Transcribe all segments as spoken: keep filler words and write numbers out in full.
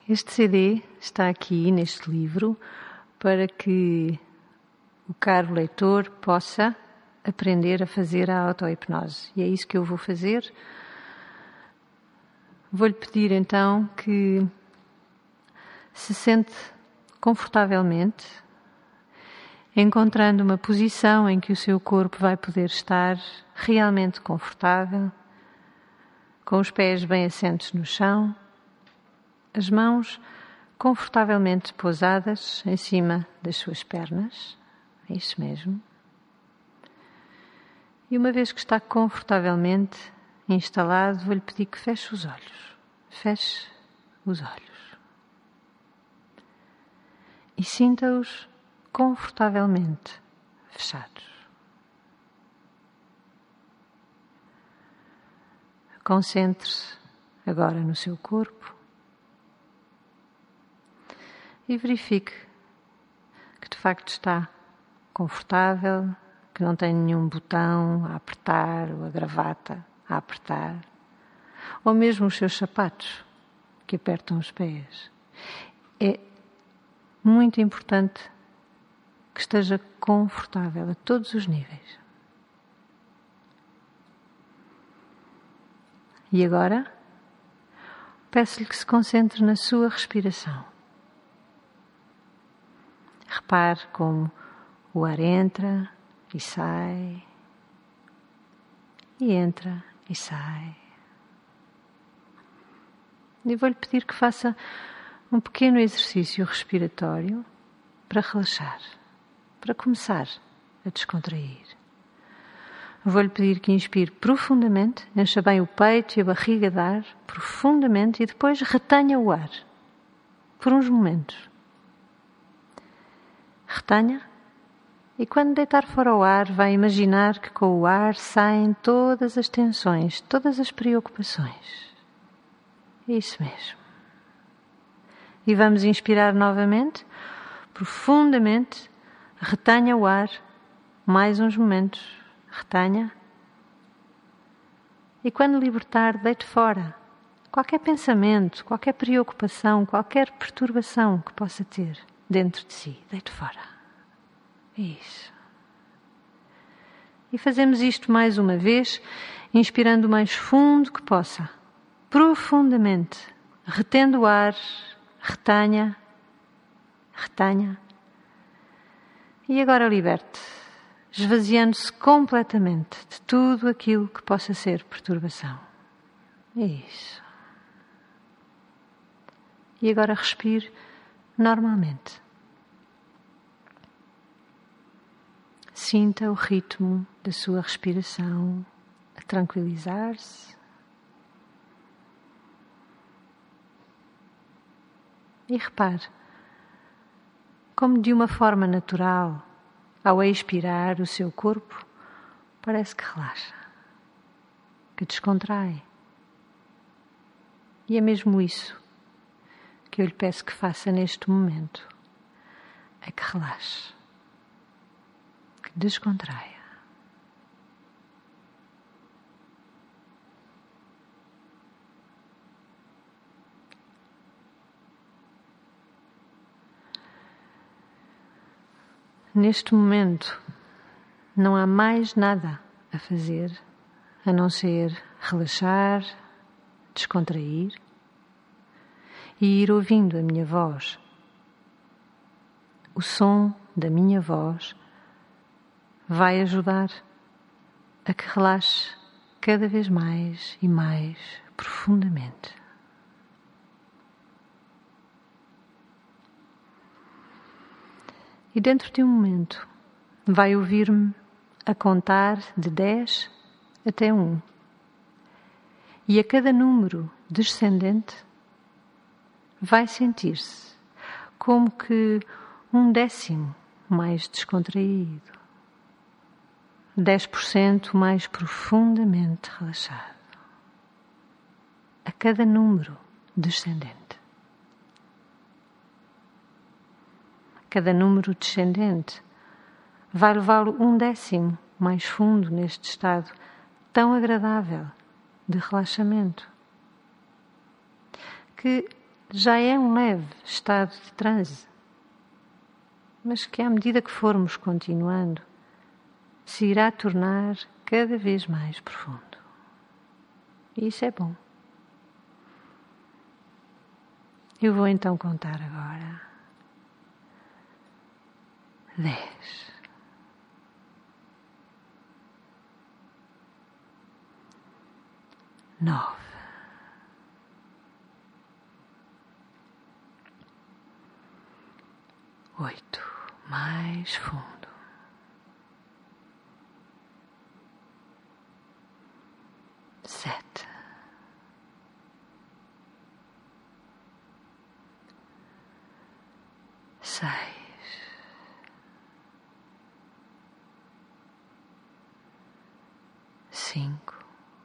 Este C D está aqui neste livro para que o caro leitor possa aprender a fazer a auto-hipnose. E é isso que eu vou fazer. Vou-lhe pedir então que se sente confortavelmente, encontrando uma posição em que o seu corpo vai poder estar realmente confortável, com os pés bem assentos no chão, as mãos confortavelmente pousadas em cima das suas pernas. É isso mesmo. E uma vez que está confortavelmente instalado, vou-lhe pedir que feche os olhos. Feche os olhos. E sinta-os confortavelmente fechados. Concentre-se agora no seu corpo e verifique que de facto está confortável, que não tem nenhum botão a apertar ou a gravata a apertar, ou mesmo os seus sapatos que apertam os pés. É muito importante que esteja confortável a todos os níveis. E agora, peço-lhe que se concentre na sua respiração. Repare como o ar entra e sai, e entra e sai. E vou-lhe pedir que faça um pequeno exercício respiratório para relaxar, para começar a descontrair. Vou-lhe pedir que inspire profundamente, encha bem o peito e a barriga de ar profundamente e depois retenha o ar por uns momentos. Retenha e quando deitar fora o ar, vai imaginar que com o ar saem todas as tensões, todas as preocupações. Isso mesmo. E vamos inspirar novamente, profundamente, retenha o ar, mais uns momentos, retenha. E quando libertar, deite fora qualquer pensamento, qualquer preocupação, qualquer perturbação que possa ter dentro de si, deite fora. Isso. E fazemos isto mais uma vez, inspirando o mais fundo que possa, profundamente, retendo o ar, retenha, retenha. E agora liberte, esvaziando-se completamente de tudo aquilo que possa ser perturbação. Isso. E agora respire normalmente. Sinta o ritmo da sua respiração a tranquilizar-se. E repare como de uma forma natural, ao expirar, o seu corpo parece que relaxa, que descontrai. E é mesmo isso que eu lhe peço que faça neste momento, é que relaxe. Descontraia. Neste momento, não há mais nada a fazer a não ser relaxar, descontrair e ir ouvindo a minha voz. O som da minha voz vai ajudar a que relaxe cada vez mais e mais profundamente. E dentro de um momento vai ouvir-me a contar de dez até um. E a cada número descendente vai sentir-se como que um décimo mais descontraído. dez por cento mais profundamente relaxado. A cada número descendente. Cada número descendente vai levá-lo um décimo mais fundo neste estado tão agradável de relaxamento, que já é um leve estado de transe, mas que à medida que formos continuando, se irá tornar cada vez mais profundo. E isso é bom. Eu vou então contar agora. Dez. Nove. Oito. Mais fundo. Sete. Seis. Cinco.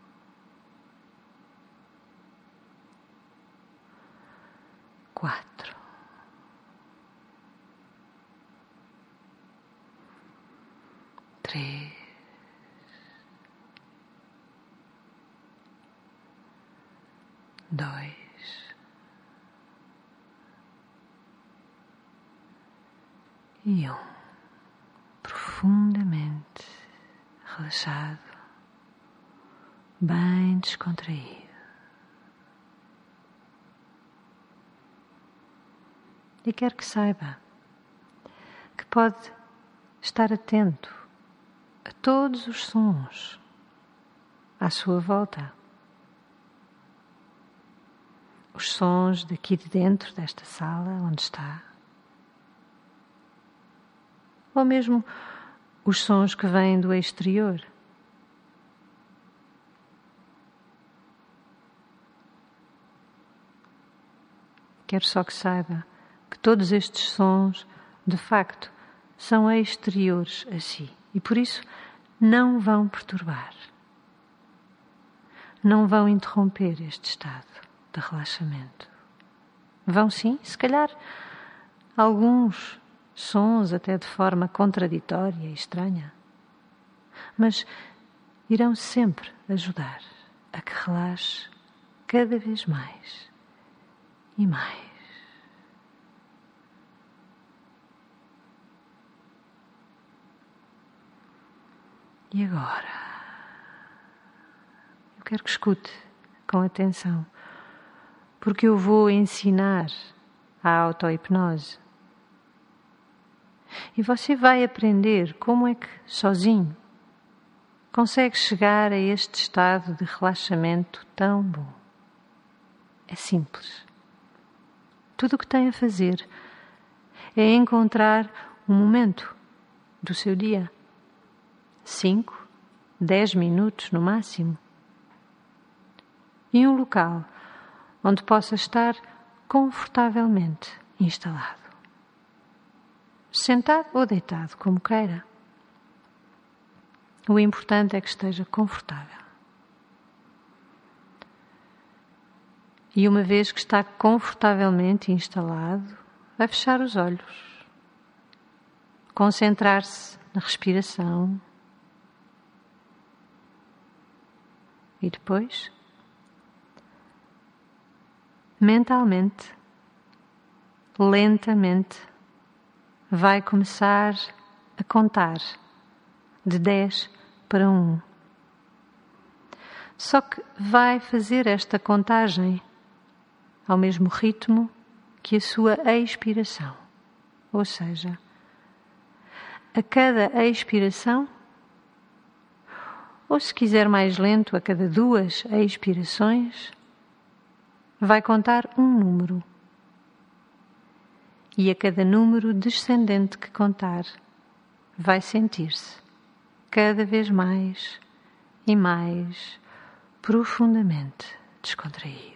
Quatro. Três. Dois. E um. Profundamente relaxado, bem descontraído. E quero que saiba que pode estar atento a todos os sons à sua volta. Os sons daqui de dentro desta sala onde está. Ou mesmo os sons que vêm do exterior. Quero só que saiba que todos estes sons, de facto, são exteriores a si e por isso não vão perturbar, não vão interromper este estado de relaxamento. Vão sim, se calhar, alguns sons até de forma contraditória e estranha, mas irão sempre ajudar a que relaxe cada vez mais e mais. E agora, eu quero que escute com atenção, porque eu vou ensinar a auto-hipnose. E você vai aprender como é que, sozinho, consegue chegar a este estado de relaxamento tão bom. É simples. Tudo o que tem a fazer é encontrar um momento do seu dia, cinco, dez minutos no máximo, e um local onde possa estar confortavelmente instalado. Sentado ou deitado, como queira. O importante é que esteja confortável. E uma vez que está confortavelmente instalado, vai fechar os olhos, concentrar-se na respiração e depois, mentalmente, lentamente, vai começar a contar de dez para um. Só que vai fazer esta contagem ao mesmo ritmo que a sua expiração. Ou seja, a cada expiração, ou se quiser mais lento, a cada duas expirações, vai contar um número. E a cada número descendente que contar, vai sentir-se cada vez mais e mais profundamente descontraído.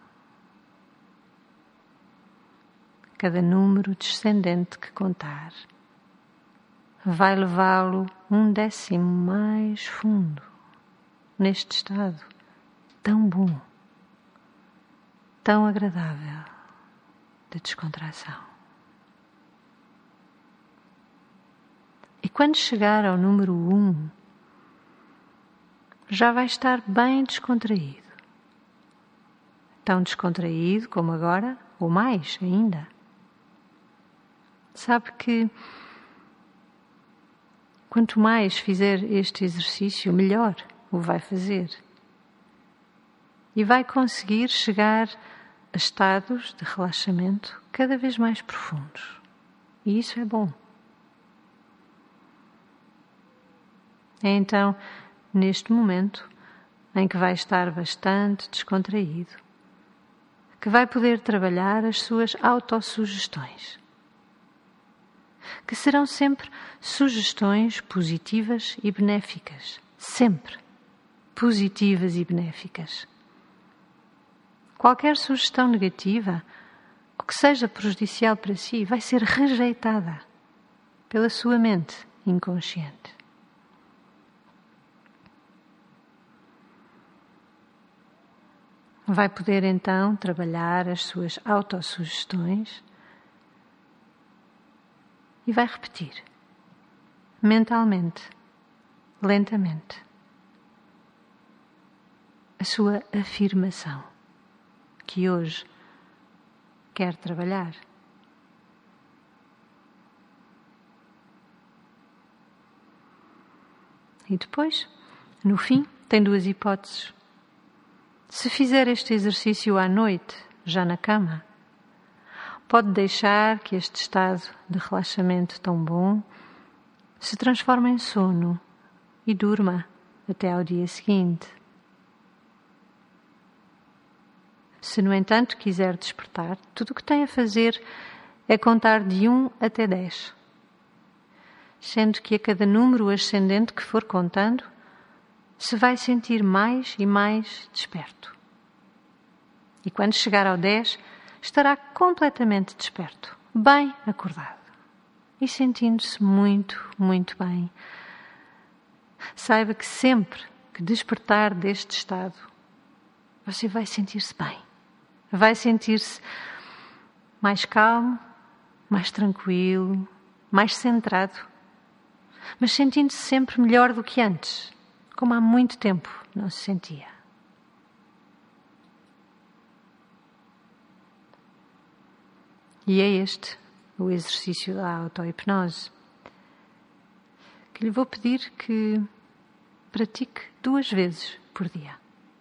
Cada número descendente que contar vai levá-lo um décimo mais fundo neste estado tão bom, tão agradável de descontração. E quando chegar ao número um, já vai estar bem descontraído. Tão descontraído como agora, ou mais ainda. Sabe que quanto mais fizer este exercício, melhor o vai fazer. E vai conseguir chegar a estados de relaxamento cada vez mais profundos. E isso é bom. É então, neste momento, em que vai estar bastante descontraído, que vai poder trabalhar as suas autossugestões, que serão sempre sugestões positivas e benéficas, sempre positivas e benéficas. Qualquer sugestão negativa, ou que seja prejudicial para si, vai ser rejeitada pela sua mente inconsciente. Vai poder então trabalhar as suas autossugestões e vai repetir, mentalmente, lentamente, a sua afirmação que hoje quer trabalhar. E depois, no fim, tem duas hipóteses. Se fizer este exercício à noite, já na cama, pode deixar que este estado de relaxamento tão bom se transforme em sono e durma até ao dia seguinte. Se, no entanto, quiser despertar, tudo o que tem a fazer é contar de um até dez, sendo que a cada número ascendente que for contando, se vai sentir mais e mais desperto. E quando chegar ao dez, estará completamente desperto, bem acordado e sentindo-se muito, muito bem. Saiba que sempre que despertar deste estado, você vai sentir-se bem. Vai sentir-se mais calmo, mais tranquilo, mais centrado, mas sentindo-se sempre melhor do que antes, como há muito tempo não se sentia. E é este o exercício da auto-hipnose, que lhe vou pedir que pratique duas vezes por dia.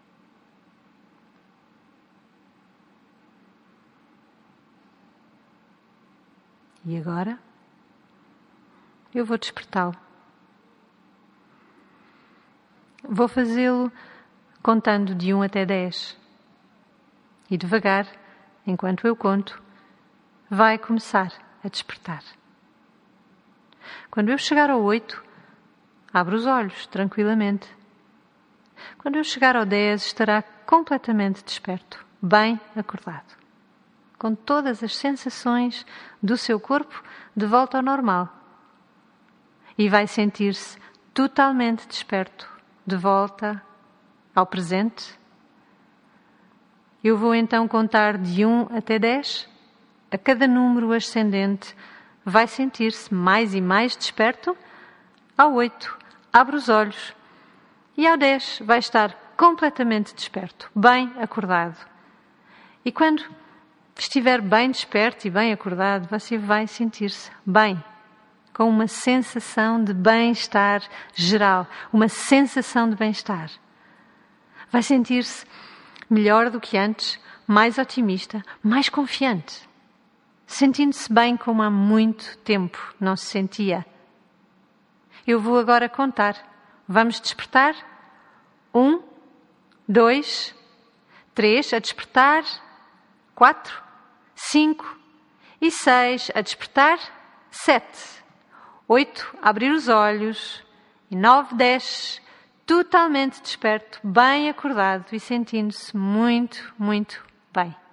E agora, eu vou despertá-lo. Vou fazê-lo contando de um até dez. E devagar, enquanto eu conto, vai começar a despertar. Quando eu chegar ao oito, abre os olhos tranquilamente. Quando eu chegar ao dez, estará completamente desperto, bem acordado, com todas as sensações do seu corpo de volta ao normal. E vai sentir-se totalmente desperto, de volta ao presente. Eu vou então contar de um até dez. A cada número ascendente vai sentir-se mais e mais desperto. Ao oito, abre os olhos. E ao dez vai estar completamente desperto, bem acordado. E quando estiver bem desperto e bem acordado, você vai sentir-se bem, com uma sensação de bem-estar geral, uma sensação de bem-estar. Vai sentir-se melhor do que antes, mais otimista, mais confiante, sentindo-se bem como há muito tempo não se sentia. Eu vou agora contar. Vamos despertar? Um, dois, três, a despertar. Quatro, cinco e seis, a despertar. Sete, oito, a abrir os olhos. E nove, dez, totalmente desperto, bem acordado e sentindo-se muito, muito bem.